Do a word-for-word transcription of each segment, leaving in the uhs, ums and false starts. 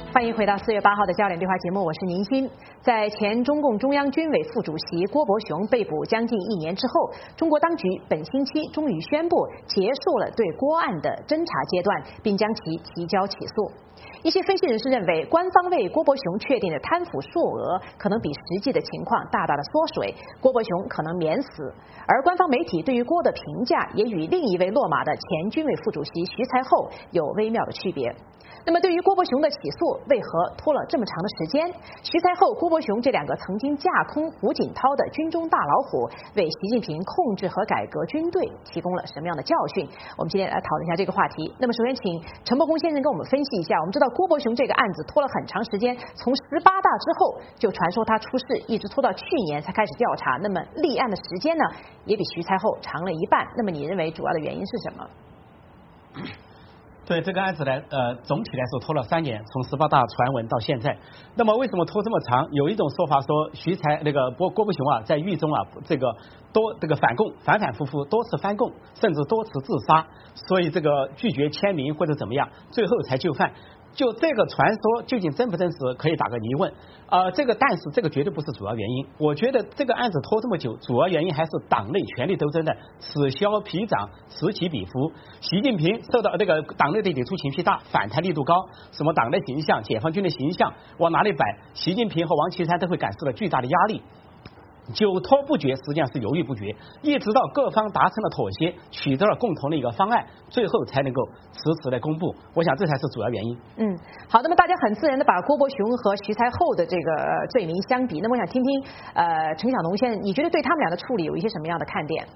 欢迎回到四月八号的焦点对话节目，我是宁鑫。在前中共中央军委副主席郭伯雄被捕将近一年之后，中国当局本星期终于宣布结束了对郭案的侦查阶段，并将其提交起诉。一些分析人士认为，官方为郭伯雄确定的贪腐数额可能比实际的情况大大的缩水，郭伯雄可能免死。而官方媒体对于郭的评价也与另一位落马的前军委副主席徐才厚有微妙的区别。那么对于郭伯雄的起诉为何拖了这么长的时间？徐才厚、郭伯雄这两个曾经架空胡锦涛的军中大老虎，为习近平控制和改革军队提供了什么样的教训？我们今天来讨论一下这个话题。那么首先请陈伯宏先生跟我们分析一下。我们知道郭伯雄这个案子拖了很长时间，从十八大之后就传说他出事，一直拖到去年才开始调查。那么立案的时间呢，也比徐才厚长了一半。那么你认为主要的原因是什么？ 对这个案子呢，呃，总体来说拖了三年，从十八大传闻到现在。那么为什么拖这么长？有一种说法说，徐才那个郭郭伯雄啊，在狱中啊，这个多这个反共，反反复复多次翻供，甚至多次自杀，所以这个拒绝签名或者怎么样，最后才就范。就这个传说究竟真不真实，可以打个疑问。呃，这个但是这个绝对不是主要原因。我觉得这个案子拖这么久，主要原因还是党内权力斗争的此消彼长，此起彼伏。习近平受到这个党内的抵触情绪大，反弹力度高，什么党的形象、解放军的形象往哪里摆，习近平和王岐山都会感受到巨大的压力。久拖不决，实际上是犹豫不决，一直到各方达成了妥协，取得了共同的一个方案，最后才能够迟迟的公布。我想这才是主要原因。 嗯，好，那么大家很自然的把郭伯雄和徐才厚的这个罪名相比，那么我想听听呃陈晓农先生，你觉得对他们俩的处理有一些什么样的看点？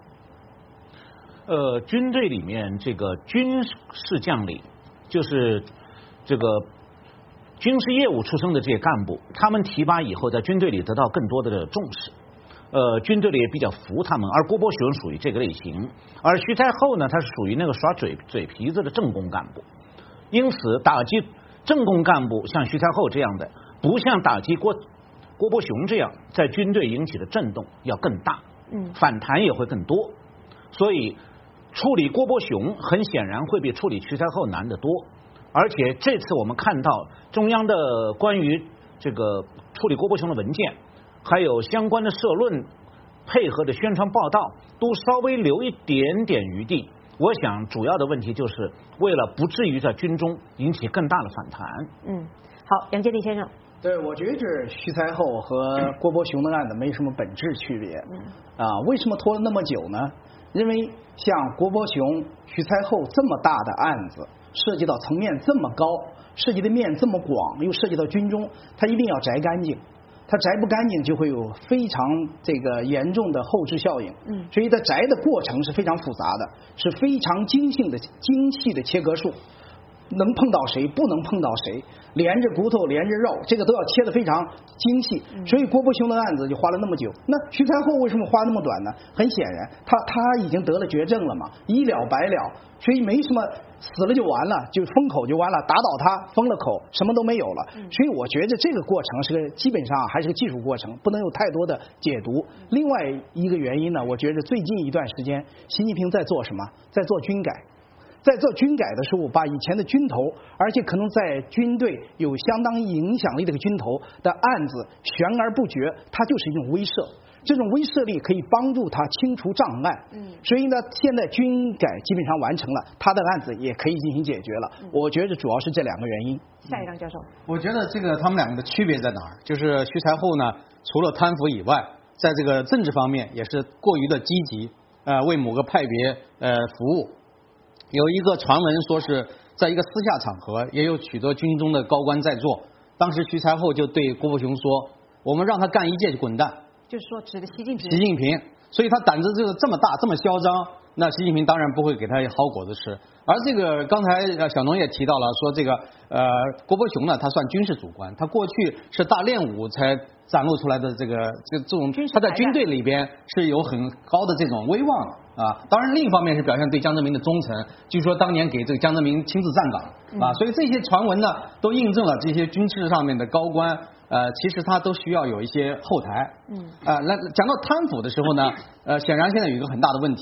呃，军队里面这个军事将领，就是这个军事业务出身的这些干部，他们提拔以后，在军队里得到更多的重视，呃，军队里也比较服他们。而郭伯雄属于这个类型，而徐才厚呢，他是属于那个耍嘴嘴皮子的正宫干部，因此打击正宫干部像徐才厚这样的，不像打击郭郭伯雄这样在军队引起的震动要更大，嗯，反弹也会更多。所以处理郭伯雄很显然会比处理徐才厚难得多。而且这次我们看到中央的关于这个处理郭伯雄的文件，还有相关的社论配合的宣传报道，都稍微留一点点余地。我想主要的问题就是为了不至于在军中引起更大的反弹。 嗯，好，杨洁篪先生。 对，我觉得徐才厚和郭伯雄的案子没什么本质区别。嗯，啊，为什么拖了那么久呢？因为像郭伯雄、徐才厚这么大的案子，涉及到层面这么高，涉及的面这么广，又涉及到军中，他一定要摘干净。他摘不干净，就会有非常这个严重的后置效应。嗯，所以它摘的过程是非常复杂的，是非常精细的精细的切割术。能碰到谁，不能碰到谁，连着骨头连着肉，这个都要切得非常精细。所以郭伯雄的案子就花了那么久。那徐才厚为什么花那么短呢？很显然，他他已经得了绝症了嘛，一了百了，所以没什么死了就完了，就封口就完了，打倒他封了口，什么都没有了。所以我觉得这个过程是个基本上还是个技术过程，不能有太多的解读。另外一个原因呢，我觉得最近一段时间，习近平在做什么？在做军改。在做军改的时候，把以前的军头，而且可能在军队有相当影响力的军头的案子悬而不决，它就是一种威慑。这种威慑力可以帮助他清除障碍。嗯，所以呢，现在军改基本上完成了，他的案子也可以进行解决了。嗯、我觉得主要是这两个原因。 下一张教授， 我觉得这个他们两个的区别在哪儿？就是徐才厚呢，除了贪腐以外，在这个政治方面也是过于的积极，呃，为某个派别呃服务。有一个传闻说是在一个私下场合，也有许多军中的高官在座。当时徐才厚就对郭伯雄说：“我们让他干一届就滚蛋。”就是说指的习近平。习近平，所以他胆子这个这么大，这么嚣张，那习近平当然不会给他好果子吃。而这个刚才小农也提到了，说这个呃郭伯雄呢，他算军事主官，他过去是大练武才展露出来的这个这这种，他在军队里边是有很高的这种威望的。啊，当然，另一方面是表现对江泽民的忠诚。据说当年给这个江泽民亲自站岗啊，嗯、所以这些传闻呢，都印证了这些军事上面的高官，呃，其实他都需要有一些后台。嗯。啊，那讲到贪腐的时候呢，呃，显然现在有一个很大的问题，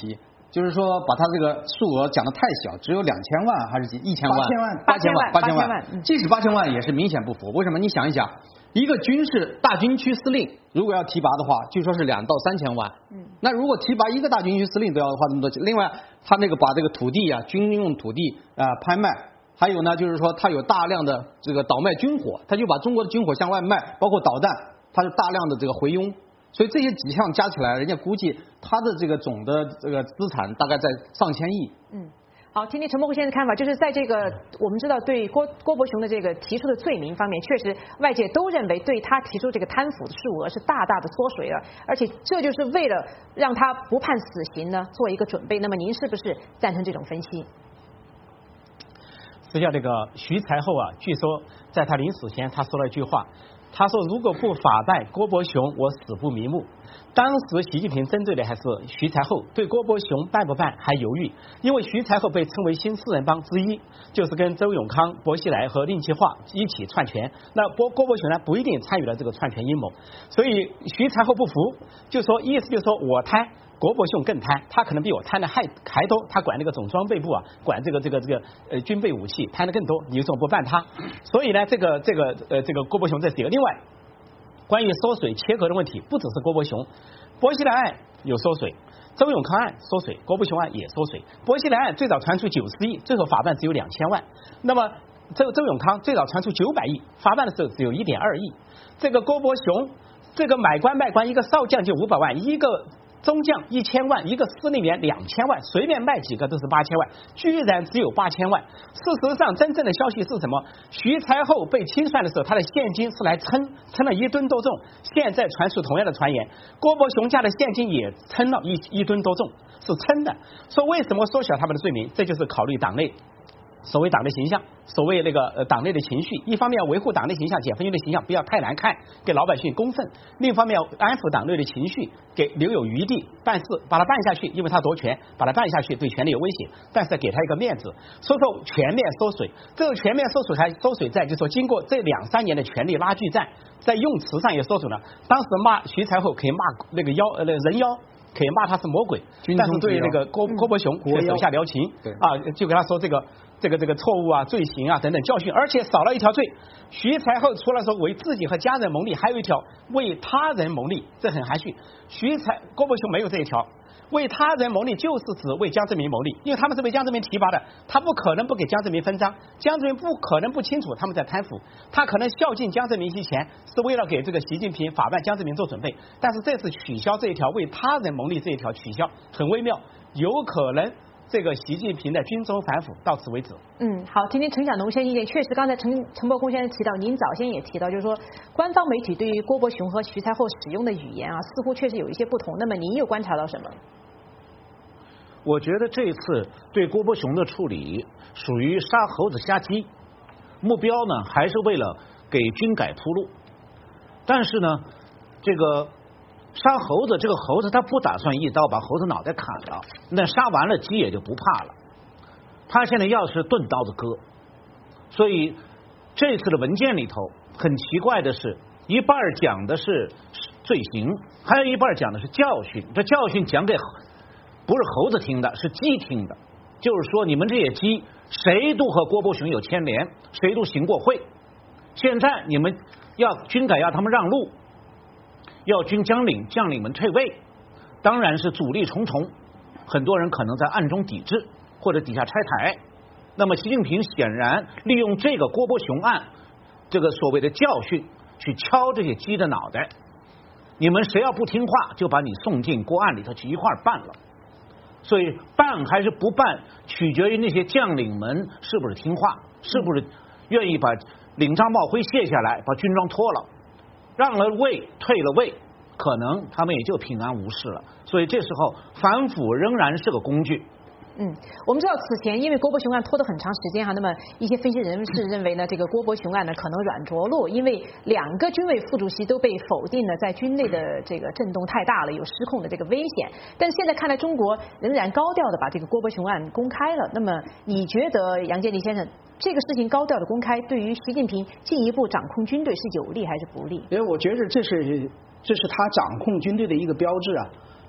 就是说把他这个数额讲得太小，只有两千万还是几一千万？ 八千万， 八千万， 八千万， 万。 即使八千万也是明显不符。为什么？你想一想，一个军事大军区司令如果要提拔的话，据说是两到三千万。嗯。那如果提拔一个大军区司令都要花这么多钱，另外他那个把这个土地啊，军用土地啊、呃、拍卖，还有呢就是说他有大量的这个倒卖军火，他就把中国的军火向外卖，包括导弹，他就大量的这个回佣。所以这些几项加起来，人家估计他的这个总的这个资产大概在上千亿。 嗯，好，听听陈伯虎先生的看法，就是在这个我们知道对郭郭伯雄的这个提出的罪名方面，确实外界都认为对他提出这个贪腐的数额是大大的缩水了，而且这就是为了让他不判死刑呢做一个准备。那么您是不是赞成这种分析？ 实际上，这个徐才厚啊，据说在他临死前他说了一句话。他说：“如果不法办郭伯雄，我死不瞑目。”当时习近平针对的还是徐才厚，对郭伯雄办不办还犹豫，因为徐才厚被称为新四人帮之一，就是跟周永康、薄熙来和令计划一起篡权。那郭郭伯雄呢，不一定参与了这个篡权阴谋，所以徐才厚不服，就说意思就是说我贪。郭伯雄更贪，他可能比我贪的还还多，他管那个总装备部啊，管这个这个这个呃军备武器贪的更多，你为什么不办他？所以呢，这个这个呃这个郭伯雄这是一个。另外，关于缩水切割的问题，不只是郭伯雄，薄熙来案有缩水，周永康案缩水，郭伯雄案也缩水。薄熙来案最早传出九十亿，最后法办只有两千万。那么周周永康最早传出九百亿，法办的时候只有一点二亿。这个郭伯雄，这个买官卖官，一个少将就五百万，一个中将一千万，一个司令员两千万，随便卖几个都是八千万，居然只有八千万。事实上，真正的消息是什么？徐才厚被清算的时候，他的现金是来称称了一吨多重。现在传出同样的传言，郭伯雄家的现金也称了一一吨多重，是称的。说为什么缩小他们的罪名？这就是考虑党内。所谓党的形象，所谓那个呃党内的情绪，一方面要维护党内形象，解放军的形象不要太难看，给老百姓公愤；另一方面要安抚党内的情绪，给留有余地办事，把他办下去，因为他夺权，把他办下去对权力有威胁，但是给他一个面子。所以说全面缩水，这个全面缩水还缩水在就是说经过这两三年的权力拉锯战，在用词上也缩水了。当时骂徐才厚可以骂那个妖呃那个人妖。可以骂他是魔鬼，但是对那个郭郭伯雄却手下留情啊，就给他说这个这个这个错误啊、罪行啊等等教训，而且少了一条罪。徐才厚除了说为自己和家人谋利，还有一条为他人谋利，这很含蓄。徐才郭伯雄没有这一条。为他人谋利就是指为江泽民谋利，因为他们是被江泽民提拔的，他不可能不给江泽民分赃，江泽民不可能不清楚他们在贪腐，他可能孝敬江泽民一些钱是为了给这个习近平法办江泽民做准备，但是这次取消这一条为他人谋利这一条取消很微妙，有可能这个习近平的军中反腐到此为止。 嗯，好，听听陈晓农先生意见。确实，刚才陈陈伯公先生提到，您早先也提到，就是说官方媒体对于郭伯雄和徐才厚使用的语言啊，似乎确实有一些不同。那么您又观察到什么？ 我觉得这次对郭伯雄的处理属于杀猴子瞎鸡，目标呢还是为了给军改铺路。但是呢，这个杀猴子，这个猴子他不打算一刀把猴子脑袋砍了，那杀完了鸡也就不怕了。他现在要是钝刀子割，所以这次的文件里头很奇怪的是，一半讲的是罪行，还有一半讲的是教训。这教训讲给不是猴子听的，是鸡听的。就是说，你们这些鸡，谁都和郭伯雄有牵连，谁都行过贿。现在你们要军改，要他们让路，要军将领将领们退位，当然是阻力重重。很多人可能在暗中抵制，或者底下拆台。那么，习近平显然利用这个郭伯雄案这个所谓的教训，去敲这些鸡的脑袋。你们谁要不听话，就把你送进郭案里头去一块儿办了。所以办还是不办，取决于那些将领们是不是听话，是不是愿意把领章帽徽卸下来，把军装脱了，让了位，退了位，可能他们也就平安无事了。所以这时候反腐仍然是个工具。 嗯，我们知道此前因为郭伯雄案拖得很长时间哈，那么一些分析人士认为呢，这个郭伯雄案呢可能软着陆，因为两个军委副主席都被否定了，在军内的这个震动太大了，有失控的这个危险。但是现在看来，中国仍然高调的把这个郭伯雄案公开了。那么你觉得杨洁篪先生，这个事情高调的公开，对于习近平进一步掌控军队是有利还是不利？ 因为我觉得这是这是他掌控军队的一个标志啊。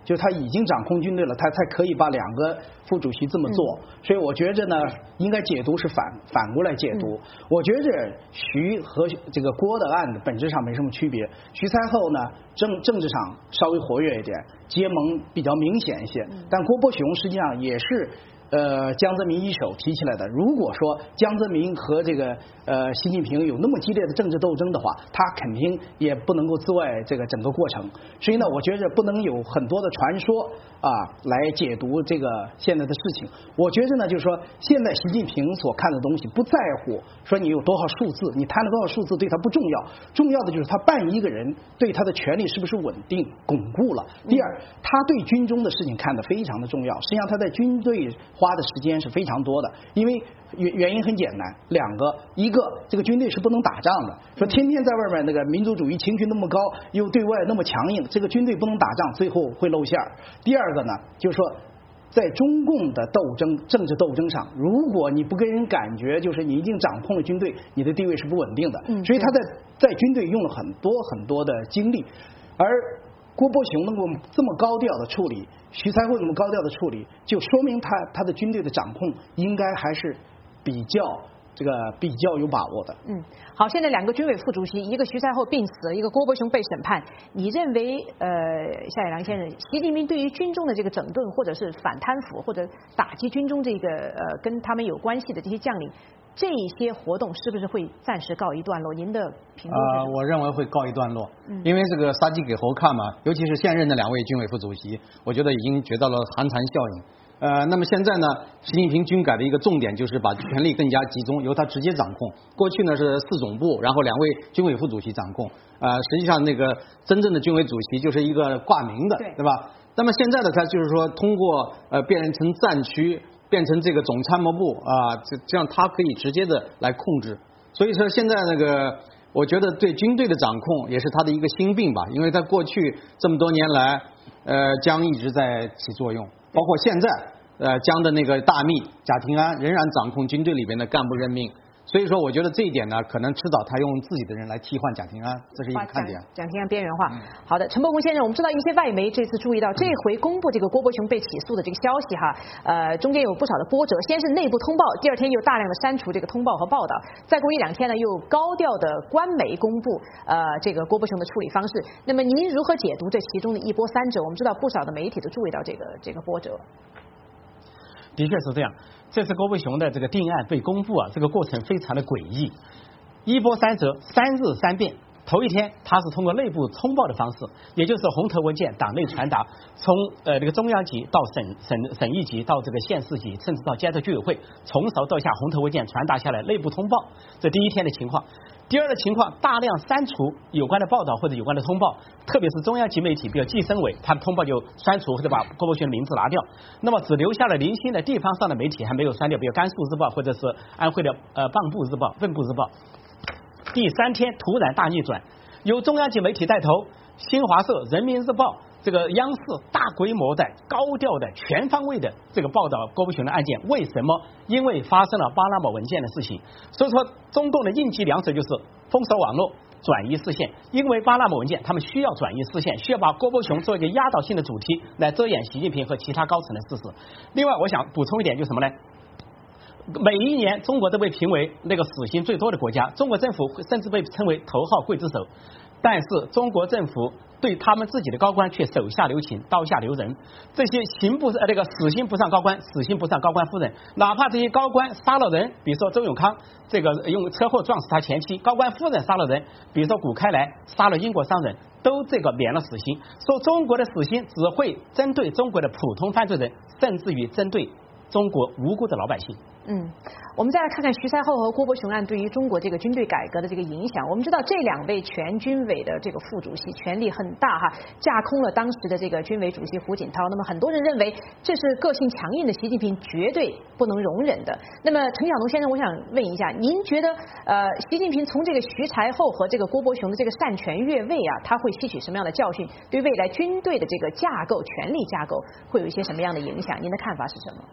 就是他已经掌控军队了，他才可以把两个副主席这么做。嗯、所以我觉着呢，应该解读是反反过来解读。嗯、我觉着徐和这个郭的案子本质上没什么区别。徐才厚呢，政政治上稍微活跃一点，结盟比较明显一些，嗯、但郭伯雄实际上也是。呃，江泽民一手提起来的。如果说江泽民和这个呃习近平有那么激烈的政治斗争的话，他肯定也不能够自外这个整个过程。所以呢，我觉着不能有很多的传说啊来解读这个现在的事情。我觉着呢，就是说现在习近平所看的东西，不在乎说你有多少数字，你谈了多少数字对他不重要，重要的就是他办一个人对他的权力是不是稳定巩固了。第二，他对军中的事情看得非常的重要。实际上他在军队花的时间是非常多的，因为原原因很简单，两个，一个这个军队是不能打仗的，说天天在外面那个民族主义情绪那么高，又对外那么强硬，这个军队不能打仗，最后会露馅儿。第二个呢，就是说在中共的斗争政治斗争上，如果你不给人感觉就是你已经掌控了军队，你的地位是不稳定的。嗯，所以他在在军队用了很多很多的精力，而郭伯雄能够这么高调的处理，徐才厚那么高调的处理，就说明他他的军队的掌控应该还是比较这个比较有把握的。 嗯，好，现在两个军委副主席，一个徐才厚病死，一个郭伯雄被审判。你认为呃，夏野良先生，习近平对于军中的这个整顿，或者是反贪腐，或者打击军中这个呃跟他们有关系的这些将领，这些活动是不是会暂时告一段落？您的评估是？ 呃，我认为会告一段落，嗯、因为这个杀鸡给猴看嘛，尤其是现任的两位军委副主席，我觉得已经觉到了寒蝉效应。呃，那么现在呢，习近平军改的一个重点就是把权力更加集中，由他直接掌控。过去呢是四总部，然后两位军委副主席掌控。呃，实际上那个真正的军委主席就是一个挂名的，对, 对吧？那么现在呢，他就是说通过呃变成战区。变成这个总参谋部啊，这这样他可以直接的来控制。所以说现在那个，我觉得对军队的掌控也是他的一个心病吧，因为他过去这么多年来，呃，江一直在起作用，包括现在，呃，江的那个大秘贾廷安仍然掌控军队里边的干部任命。所以说，我觉得这一点呢，可能迟早他用自己的人来替换贾廷安，这是一个看点。 贾廷安边缘化。嗯、好的，陈伯宏先生，我们知道一些外媒这次注意到这回公布这个郭伯雄被起诉的这个消息哈，呃，中间有不少的波折，先是内部通报，第二天又大量的删除这个通报和报道，再过一两天呢，又高调的官媒公布呃这个郭伯雄的处理方式。那么您如何解读这其中的一波三折？我们知道不少的媒体都注意到这个这个波折。 的确是这样，这次郭伯雄的这个定案被公布啊，这个过程非常的诡异，一波三折，三日三变。头一天，他是通过内部通报的方式，也就是红头文件党内传达，从呃这个中央级到省省省一级到这个县市级，甚至到街头居委会，从上到下红头文件传达下来，内部通报，这第一天的情况。第二的情况，大量删除有关的报道或者有关的通报，特别是中央级媒体，比如计生委，他的通报就删除或者把郭伯雄的名字拿掉，那么只留下了零星的地方上的媒体还没有删掉，比如甘肃日报或者是安徽的呃蚌埠日报、蚌埠日报。第三天突然大逆转，由中央级媒体带头，新华社、人民日报、这个央视大规模的、高调的、全方位的这个报道郭伯雄的案件。为什么？因为发生了巴拿马文件的事情。所以说，中共的应急两手就是封锁网络、转移视线。因为巴拿马文件，他们需要转移视线，需要把郭伯雄做一个压倒性的主题来遮掩习近平和其他高层的事实。另外，我想补充一点，就是什么呢？每一年，中国都被评为那个死刑最多的国家，中国政府甚至被称为头号刽子手。但是，中国政府对他们自己的高官却手下留情、刀下留人。这些刑不呃那个死刑不上高官，死刑不上高官夫人。哪怕这些高官杀了人，比如说周永康这个用车祸撞死他前妻，高官夫人杀了人，比如说谷开来杀了英国商人，都这个免了死刑。说中国的死刑只会针对中国的普通犯罪人，甚至于针对中国无辜的老百姓。 嗯，我们再来看看徐才厚和郭伯雄案对于中国这个军队改革的这个影响。我们知道这两位全军委的这个副主席权力很大哈，架空了当时的这个军委主席胡锦涛。那么很多人认为这是个性强硬的习近平绝对不能容忍的。那么陈晓农先生，我想问一下，您觉得呃，习近平从这个徐才厚和这个郭伯雄的这个擅权越位啊，他会吸取什么样的教训？对未来军队的这个架构、权力架构会有一些什么样的影响？您的看法是什么？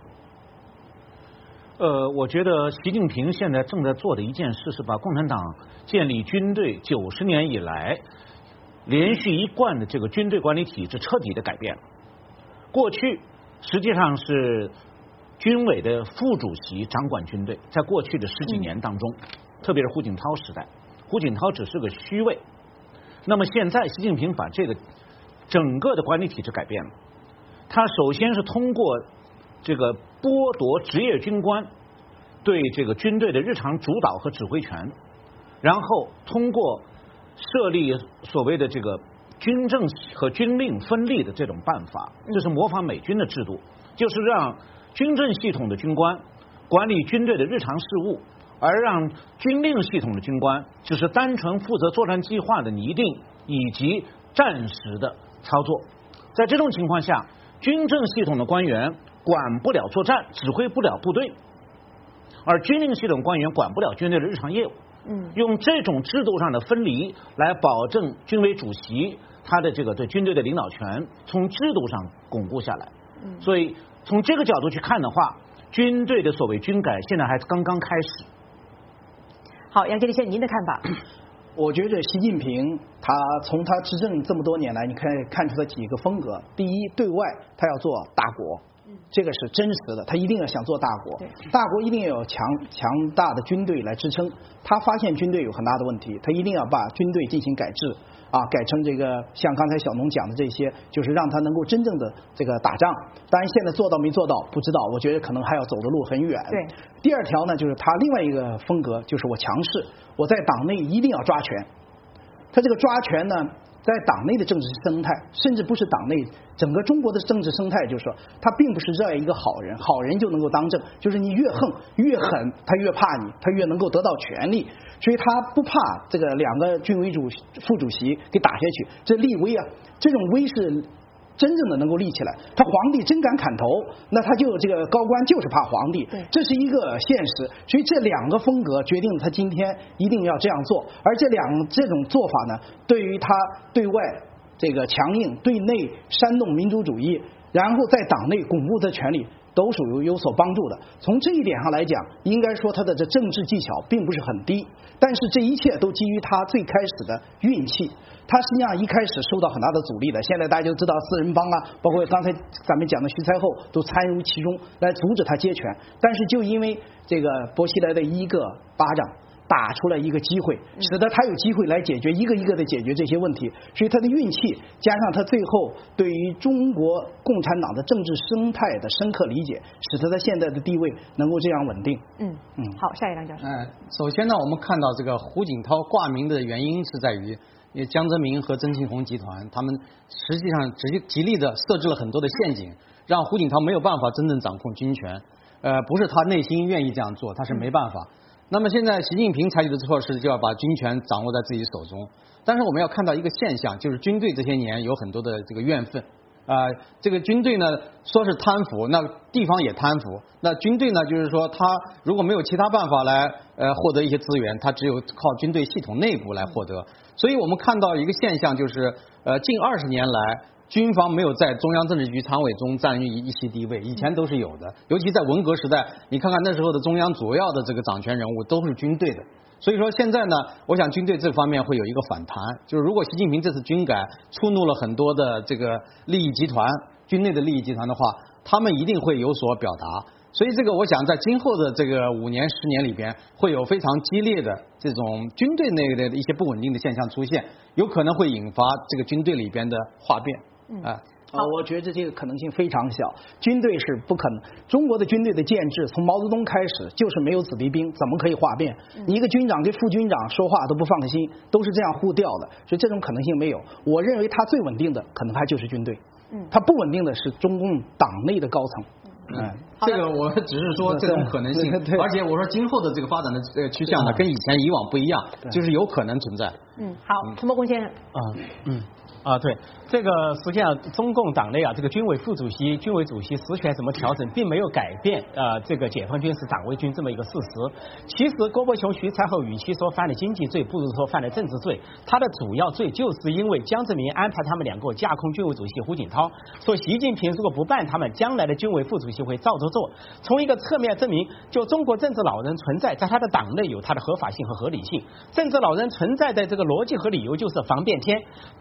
呃，我觉得习近平现在正在做的一件事是把共产党建立军队九十年以来连续一贯的这个军队管理体制彻底的改变了。 过去实际上是军委的副主席掌管军队，在过去的十几年当中，特别是胡锦涛时代，胡锦涛只是个虚位。那么现在习近平把这个整个的管理体制改变了，他首先是通过这个剥夺职业军官对这个军队的日常主导和指挥权，然后通过设立所谓的这个军政和军令分立的这种办法，这是模仿美军的制度，就是让军政系统的军官管理军队的日常事务，而让军令系统的军官只是单纯负责作战计划的拟定以及战时的操作。在这种情况下，军政系统的官员管不了作战，指挥不了部队，而军令系统官员管不了军队的日常业务。嗯，用这种制度上的分离来保证军委主席他的这个对军队的领导权从制度上巩固下来。嗯，所以从这个角度去看的话，军队的所谓军改现在还刚刚开始。 好，杨洁立先生，您的看法？ 我觉得习近平他从他执政这么多年来，你可以看出他几个风格。第一，对外他要做大国，这个是真实的，他一定要想做大国，大国一定要有强强大的军队来支撑。他发现军队有很大的问题，他一定要把军队进行改制啊，改成这个像刚才小农讲的这些，就是让他能够真正的这个打仗。当然现在做到没做到不知道，我觉得可能还要走的路很远。 对。 第二条呢，就是他另外一个风格，就是我强势，我在党内一定要抓权。他这个抓权呢，在党内的政治生态，甚至不是党内，整个中国的政治生态，就是说，他并不是热爱一个好人，好人就能够当政，就是你越横越狠，他越怕你，他越能够得到权力，所以他不怕这个两个军委主副主席给打下去，这立威啊，这种威是真正的能够立起来。他皇帝真敢砍头，那他就这个高官就是怕皇帝，这是一个现实。所以这两个风格决定了他今天一定要这样做，而这两这种做法呢，对于他对外这个强硬，对内煽动民族主义，然后在党内巩固的权力，都属于有所帮助的。从这一点上来讲，应该说他的这政治技巧并不是很低，但是这一切都基于他最开始的运气。他实际上一开始受到很大的阻力的，现在大家就知道四人帮啊，包括刚才咱们讲的徐才厚都参与其中来阻止他接权，但是就因为这个薄熙来的一个巴掌打出来一个机会，使得他有机会来解决一个一个的解决这些问题，所以他的运气加上他最后对于中国共产党的政治生态的深刻理解，使得他现在的地位能够这样稳定。 嗯嗯，好，下一位梁教授。 嗯，首先呢，我们看到这个胡锦涛挂名的原因是在于，因为江泽民和曾庆红集团他们实际上极极力的设置了很多的陷阱，让胡锦涛没有办法真正掌控军权。呃，不是他内心愿意这样做，他是没办法。那么现在习近平采取的措施就要把军权掌握在自己手中，但是我们要看到一个现象，就是军队这些年有很多的这个怨愤啊、呃，这个军队呢说是贪腐，那地方也贪腐，那军队呢就是说他如果没有其他办法来呃获得一些资源，他只有靠军队系统内部来获得。所以我们看到一个现象，就是呃近二十年来，军方没有在中央政治局常委中占据一席地位，以前都是有的，尤其在文革时代，你看看那时候的中央主要的这个掌权人物都是军队的。所以说现在呢，我想军队这方面会有一个反弹，就是如果习近平这次军改触怒了很多的这个利益集团，军内的利益集团的话，他们一定会有所表达。所以这个我想在今后的这个五年十年里边，会有非常激烈的这种军队内的一些不稳定的现象出现，有可能会引发这个军队里边的哗变。 嗯啊，我觉得这个可能性非常小，军队是不可能。中国的军队的建制从毛泽东开始就是没有子弟兵，怎么可以哗变？你一个军长跟副军长说话都不放心，都是这样互调的，所以这种可能性没有。我认为他最稳定的可能还就是军队，嗯，他不稳定的是中共党内的高层。 嗯，这个我只是说这种可能性，而且我说今后的这个发展的这个趋向呢，跟以前以往不一样，就是有可能存在。 嗯，好，陈伯公先生。 啊，嗯。啊，对，这个实际上中共党内啊，这个军委副主席、军委主席实权怎么调整，并没有改变呃这个解放军是党卫军这么一个事实。其实郭伯雄、徐才厚与其说犯了经济罪，不如说犯了政治罪。他的主要罪就是因为江泽民安排他们两个架空军委主席胡锦涛，说习近平如果不办他们，将来的军委副主席会照着做。从一个侧面证明，就中国政治老人存在在他的党内有他的合法性和合理性。政治老人存在的这个逻辑和理由就是防变天。邓小平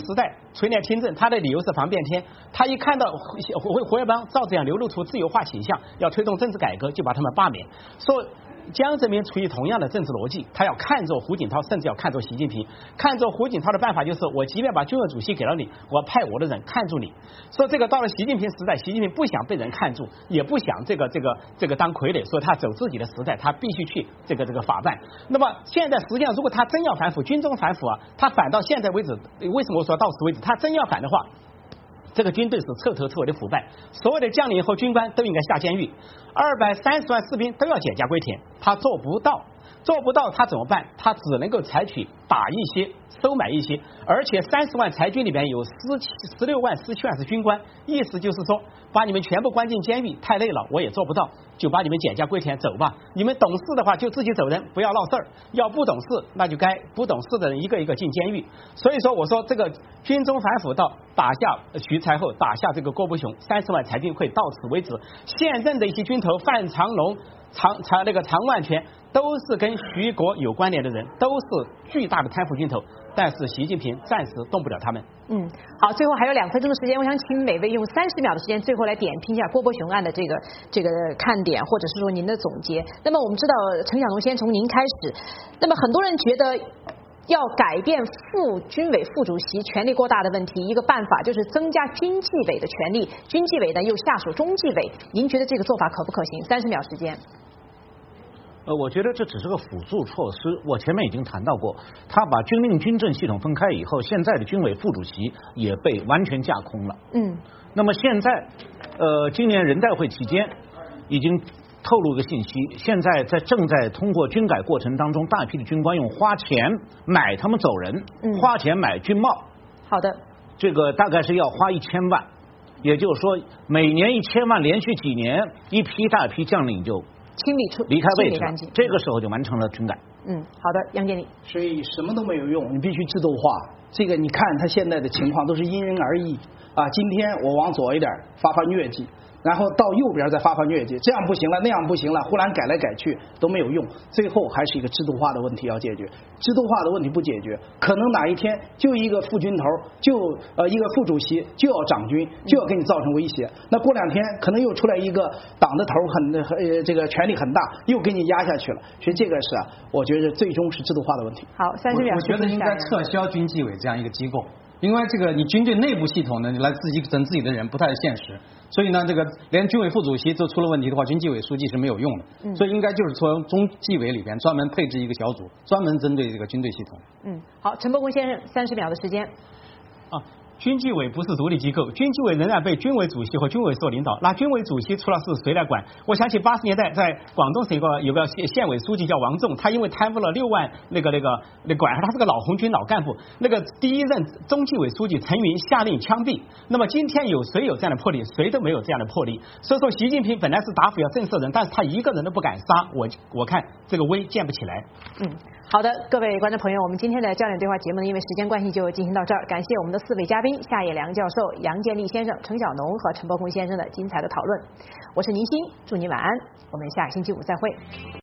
时代垂帘听政，他的理由是防变天。他一看到胡胡耀邦照这样流露出自由化倾向，要推动政治改革，就把他们罢免。说江泽民处于同样的政治逻辑，他要看着胡锦涛，甚至要看着习近平。看着胡锦涛的办法就是，我即便把军委主席给了你，我要派我的人看住你。说这个到了习近平时代，习近平不想被人看住，也不想这个这个这个当傀儡，所以他走自己的时代，他必须去这个这个法办。那么现在实际上，如果他真要反腐，军中反腐啊，他反到现在为止，为什么我说到此为止？他真要反的话，这个军队是彻头彻尾的腐败，所有的将领和军官都应该下监狱，二百三十万士兵都要减价归田，他做不到，做不到他怎么办？他只能够采取打一些，收买一些，而且三十万裁军里面有十七十六万、十七万是军官，意思就是说把你们全部关进监狱，太累了，我也做不到，就把你们减价归田，走吧。你们懂事的话就自己走人，不要闹事儿；要不懂事，那就该不懂事的人一个一个进监狱。所以说，我说这个军中反腐到打下徐才厚，打下这个郭伯雄，三十万裁军会到此为止。现任的一些军头范长龙、常常那个常万全，都是跟徐国有关联的人，都是巨大的贪腐军头。但是习近平暂时动不了他们。 嗯，好，最后还有两分钟的时间，我想请每位用三十秒的时间，最后来点评一下郭伯雄案的这个这个看点，或者是说您的总结。那么我们知道，陈晓农先从您开始。那么很多人觉得要改变副军委副主席权力过大的问题，一个办法就是增加军纪委的权力，军纪委呢又下属中纪委。您觉得这个做法可不可行？三十秒时间。 呃，我觉得这只是个辅助措施。我前面已经谈到过，他把军令军政系统分开以后，现在的军委副主席也被完全架空了。 嗯。 那么现在，呃，今年人代会期间已经透露个信息，现在在正在通过军改过程当中，大批的军官用花钱买他们走人， 嗯、 花钱买军帽。 好的。 这个大概是要花一千万，也就是说每年一千万，连续几年一批大批将领就清理出离开位置了，这个时候就完成了军改。 嗯，好的，杨经理。 所以什么都没有用，你必须制度化。这个你看他现在的情况都是因人而异啊。今天我往左一点发发疟疾，然后到右边再发发疟疾，这样不行了，那样不行了，忽然改来改去都没有用，最后还是一个制度化的问题要解决。制度化的问题不解决，可能哪一天就一个副军头，就呃一个副主席就要掌军，就要给你造成威胁。那过两天可能又出来一个党的头很很呃这个权力很大，又给你压下去了。所以这个是啊，我觉得最终是制度化的问题。 好，三十秒。 我觉得应该撤销军纪委这样一个机构。因为这个你军队内部系统呢，你来自己整自己的人不太现实，所以呢，这个连军委副主席都出了问题的话，军纪委书记是没有用的。嗯、所以应该就是从中纪委里边专门配置一个小组，专门针对这个军队系统。 嗯，好，陈伯公先生，三十秒的时间。 啊。军纪委不是独立机构，军纪委仍然被军委主席和军委所领导。那军委主席出了事谁来管？我想起八十年代在广东省有个有个县县委书记叫王仲，他因为贪污了六万那个那个那管他是个老红军老干部。那个第一任中纪委书记陈云下令枪毙。那么今天有谁有这样的魄力？谁都没有这样的魄力。所以说，习近平本来是打腐要震慑人，但是他一个人都不敢杀，我我看这个威建不起来。 嗯。好的，各位观众朋友，我们今天的焦点对话节目呢，因为时间关系就进行到这儿。感谢我们的四位嘉宾夏业良教授、杨建立先生、陈晓农和陈伯公先生的精彩的讨论。我是宁鑫，祝您晚安，我们下星期五再会。